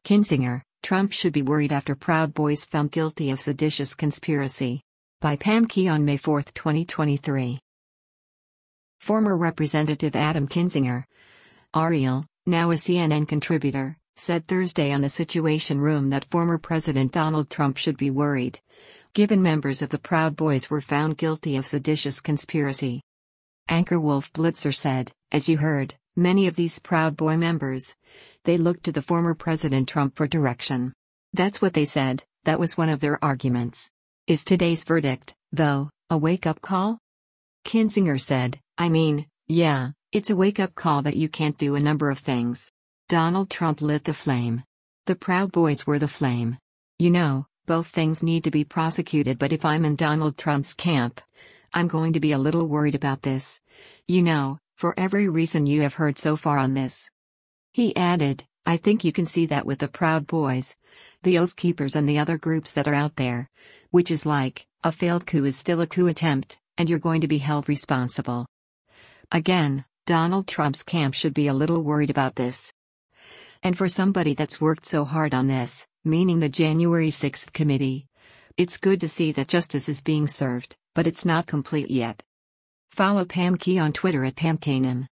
Kinzinger, Trump should be worried after Proud Boys found guilty of seditious conspiracy. By Pam Key on May 4, 2023. Former Representative Adam Kinzinger, Ariel, now a CNN contributor, said Thursday on the Situation Room that former President Donald Trump should be worried, given members of the Proud Boys were found guilty of seditious conspiracy. Anchor Wolf Blitzer said, as you heard, many of these Proud Boy members, they looked to the former President Trump for direction. That's what they said, that was one of their arguments. Is today's verdict, though, a wake-up call? Kinzinger said, I mean, yeah, it's a wake-up call that you can't do a number of things. Donald Trump lit the flame. The Proud Boys were the flame. You know, both things need to be prosecuted, but if I'm in Donald Trump's camp, I'm going to be a little worried about this. You know, for every reason you have heard so far on this. He added, I think you can see that with the Proud Boys, the Oath Keepers and the other groups that are out there, which is like, a failed coup is still a coup attempt, and you're going to be held responsible. Again, Donald Trump's camp should be a little worried about this. And for somebody that's worked so hard on this, meaning the January 6th committee, it's good to see that justice is being served, but it's not complete yet. Follow Pam Key on Twitter at PamKanan.